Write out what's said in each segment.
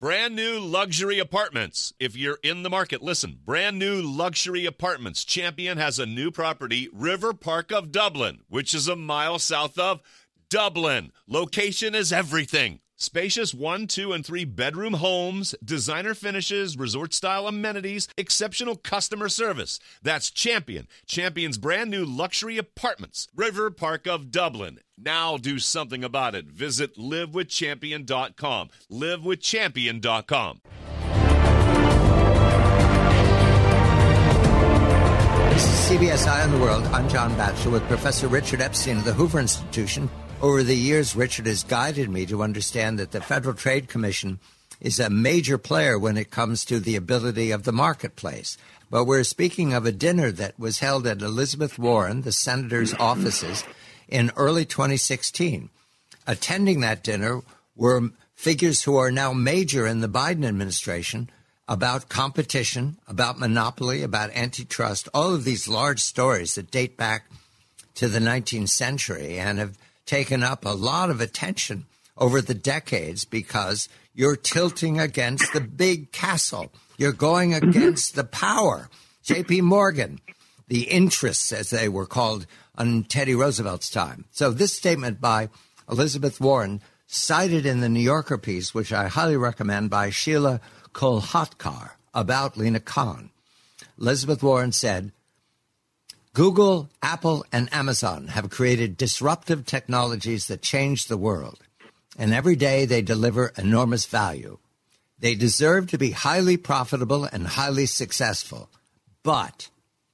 Brand new luxury apartments. If you're in the market, listen. Brand new luxury apartments. Champion has a new property, River Park of Dublin, which is a mile south of Dublin. Location is everything. Spacious 1, 2, and 3 bedroom homes, designer finishes, resort-style amenities, exceptional customer service. That's Champion. Champion's brand new luxury apartments, River Park of Dublin. Now do something about it. Visit livewithchampion.com. livewithchampion.com. This is CBS Eye on the World. I'm John Batchelor with Professor Richard Epstein of the Hoover Institution. Over the years, Richard has guided me to understand that the Federal Trade Commission is a major player when it comes to the ability of the marketplace. But we're speaking of a dinner that was held at Elizabeth Warren, the senator's offices, in early 2016. Attending that dinner were figures who are now major in the Biden administration about competition, about monopoly, about antitrust, all of these large stories that date back to the 19th century and have taken up a lot of attention over the decades because you're tilting against the big castle. You're going against the power. J.P. Morgan, the interests, as they were called on Teddy Roosevelt's time. So this statement by Elizabeth Warren, cited in the New Yorker piece, which I highly recommend, by Sheila Kolhatkar about Lina Khan. Elizabeth Warren said, Google, Apple, and Amazon have created disruptive technologies that change the world, and every day they deliver enormous value. They deserve to be highly profitable and highly successful, but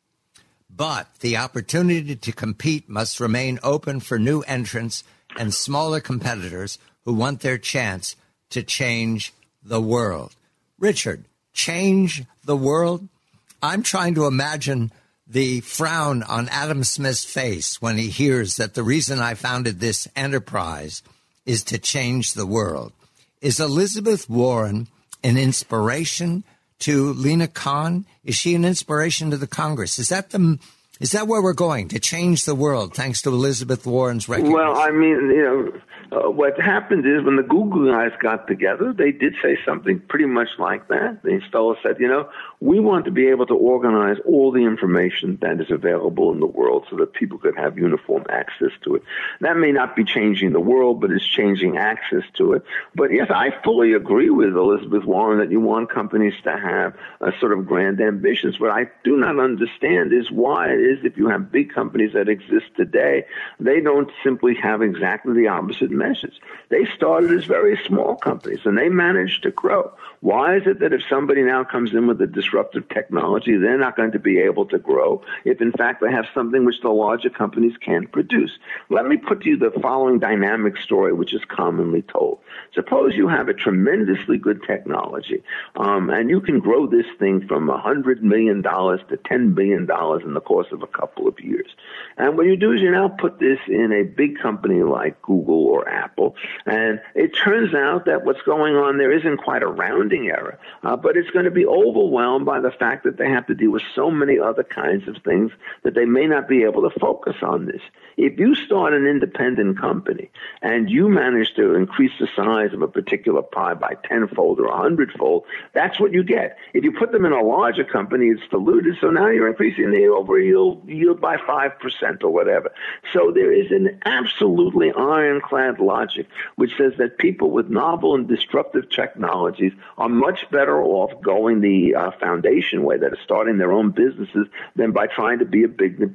the opportunity to compete must remain open for new entrants and smaller competitors who want their chance to change the world. Richard, change the world? I'm trying to imagine the frown on Adam Smith's face when he hears that the reason I founded this enterprise is to change the world. Is Elizabeth Warren an inspiration to Lina Khan? Is she an inspiration to the Congress? Is that where we're going, to change the world, thanks to Elizabeth Warren's recognition? Well, I mean, what happened is when the Google guys got together, they did say something pretty much like that. They said, we want to be able to organize all the information that is available in the world so that people could have uniform access to it. That may not be changing the world, but it's changing access to it. But yes, I fully agree with Elizabeth Warren that you want companies to have a sort of grand ambitions. What I do not understand is why it is if you have big companies that exist today, they don't simply have exactly the opposite message. They started as very small companies, and they managed to grow. Why is it that if somebody now comes in with a disruptive technology, they're not going to be able to grow if, in fact, they have something which the larger companies can't produce? Let me put to you the following dynamic story, which is commonly told. Suppose you have a tremendously good technology, and you can grow this thing from $100 million to $10 billion in the course of a couple of years. And what you do is you now put this in a big company like Google or Apple, and it turns out that what's going on there isn't quite a rounding error, but it's going to be overwhelmed by the fact that they have to deal with so many other kinds of things that they may not be able to focus on this. If you start an independent company and you manage to increase the size of a particular pie by 10-fold or 100-fold, that's what you get. If you put them in a larger company, it's diluted, so now you're increasing the overall yield by 5% or whatever. So there is an absolutely ironclad logic which says that people with novel and disruptive technologies are much better off going the foundation way, that is starting their own businesses, than by trying to be a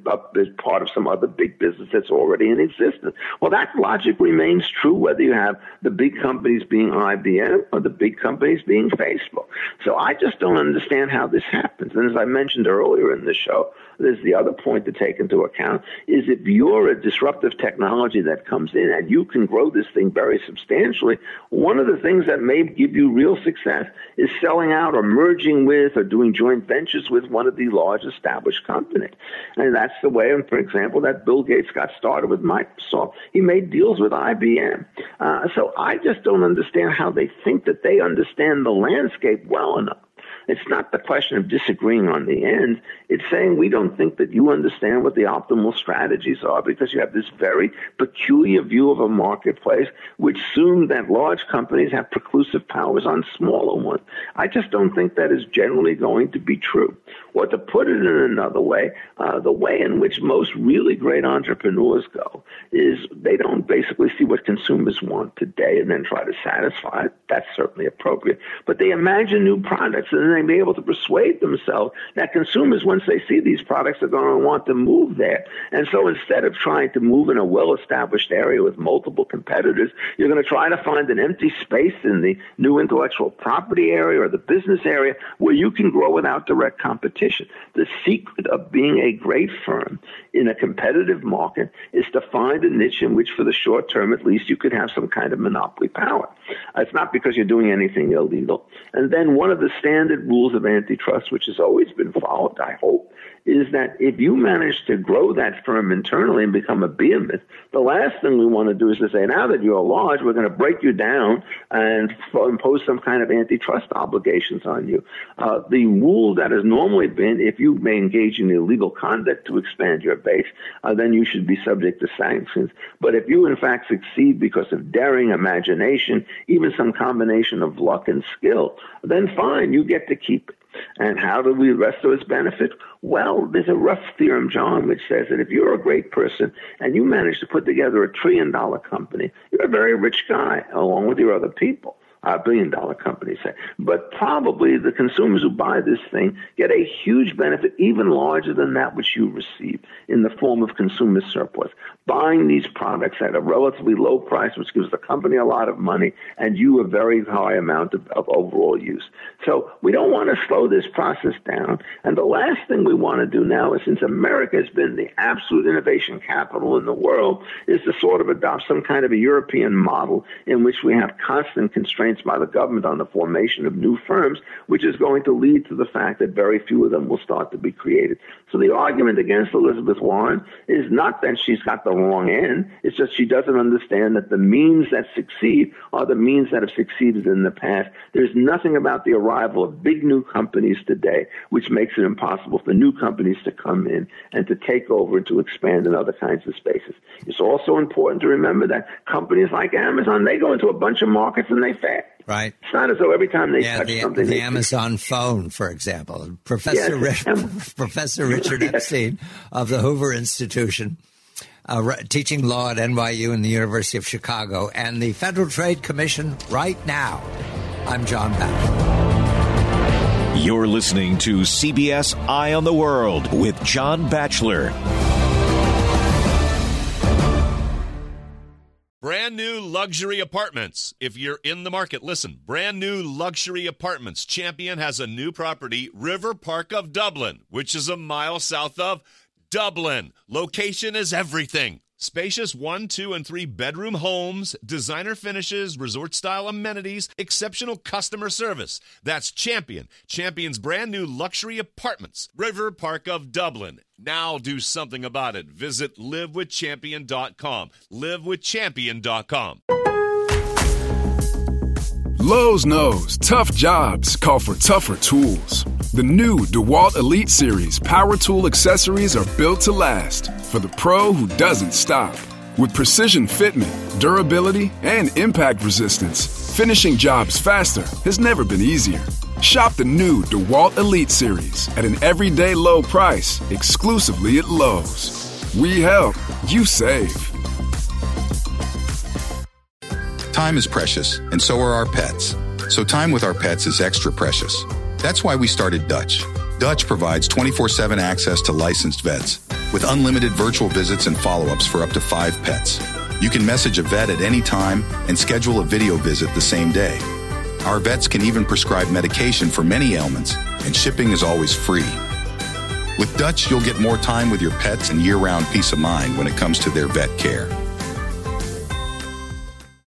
part of some other big business that's already in existence. Well, that logic remains true whether you have the big companies being IBM or the big companies being Facebook. So I just don't understand how this happens. And as I mentioned earlier in the show, there's the other point to take into account, is if you're a disruptive technology that comes in and you can grow this thing very substantially, one of the things that may give you real success is selling out or merging with or doing joint ventures with one of the large established companies. And that's the way, for example, that Bill Gates got started with Microsoft. He made deals with IBM. So I just don't understand how they think that they understand the landscape well enough it's not the question of disagreeing on the end. It's saying we don't think that you understand what the optimal strategies are because you have this very peculiar view of a marketplace which assumes that large companies have preclusive powers on smaller ones. I just don't think that is generally going to be true. Or to put it in another way, the way in which most really great entrepreneurs go is they don't basically see what consumers want today and then try to satisfy it. That's certainly appropriate. But they imagine new products and then they may be able to persuade themselves that consumers, once they see these products, are going to want to move there. And so instead of trying to move in a well-established area with multiple competitors, you're going to try to find an empty space in the new intellectual property area or the business area where you can grow without direct competition. The secret of being a great firm in a competitive market is to find a niche in which, for the short term at least, you could have some kind of monopoly power. It's not because you're doing anything illegal. And then one of the standard rules of antitrust, which has always been followed, I hope, is that if you manage to grow that firm internally and become a behemoth, the last thing we want to do is to say, now that you're large, we're going to break you down and impose some kind of antitrust obligations on you. The rule that has normally been, if you may engage in illegal conduct to expand your base, then you should be subject to sanctions. But if you, in fact, succeed because of daring, imagination, even some combination of luck and skill, then fine, you get to keep it. And how do the rest of us benefit? Well, there's a rough theorem, John, which says that if you're a great person and you manage to put together $1 trillion company, you're a very rich guy, along with your other people. $1 billion company, say. But probably the consumers who buy this thing get a huge benefit, even larger than that which you receive, in the form of consumer surplus. Buying these products at a relatively low price, which gives the company a lot of money, and you a very high amount of overall use. So we don't want to slow this process down. And the last thing we want to do now is, since America has been the absolute innovation capital in the world, is to sort of adopt some kind of a European model in which we have constant constraints by the government on the formation of new firms, which is going to lead to the fact that very few of them will start to be created. So the argument against Elizabeth Warren is not that she's got the wrong end. It's just she doesn't understand that the means that succeed are the means that have succeeded in the past. There's nothing about the arrival of big new companies today which makes it impossible for new companies to come in and to take over and to expand in other kinds of spaces. It's also important to remember that companies like Amazon, they go into a bunch of markets and they fail. Right. It's not as though every time they touch something. The Amazon phone, for example. Professor Richard Epstein of the Hoover Institution, teaching law at NYU and the University of Chicago, and the Federal Trade Commission right now. I'm John Batchelor. You're listening to CBS Eye on the World with John Batchelor. Brand new luxury apartments. If you're in the market, listen. Brand new luxury apartments. Champion has a new property, River Park of Dublin, which is a mile south of Dublin. Location is everything. Spacious 1, 2, and 3 bedroom homes, designer finishes, resort-style amenities, exceptional customer service. That's Champion. Champion's brand new luxury apartments, River Park of Dublin. Now do something about it. Visit livewithchampion.com. livewithchampion.com. Lowe's knows tough jobs call for tougher tools. The new DeWalt Elite Series power tool accessories are built to last for the pro who doesn't stop. With precision fitment, durability, and impact resistance, finishing jobs faster has never been easier. Shop the new DeWalt Elite Series at an everyday low price exclusively at Lowe's. We help, you save. Time is precious, and so are our pets. So time with our pets is extra precious. That's why we started Dutch. Dutch provides 24/7 access to licensed vets with unlimited virtual visits and follow-ups for up to 5 pets. You can message a vet at any time and schedule a video visit the same day. Our vets can even prescribe medication for many ailments, and shipping is always free. With Dutch, you'll get more time with your pets and year-round peace of mind when it comes to their vet care.